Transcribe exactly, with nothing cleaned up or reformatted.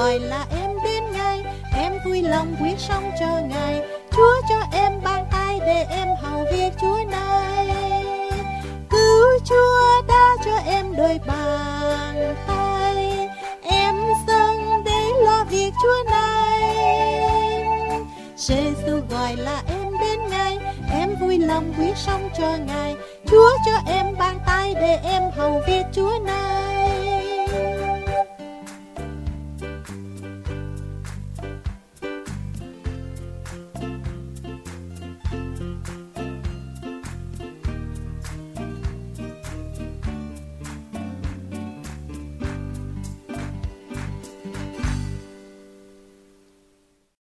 gọi là em đến ngay, em vui lòng quyết sống cho Ngài. Chúa cho em bàn tay để em hầu việc Chúa này. Cứu Chúa đã cho em đôi bàn tay, em dâng để lo việc Chúa này. Giê-xu gọi là em đến ngay, em vui lòng quyết sống cho Ngài. Chúa cho em bàn tay để em hầu việc Chúa này.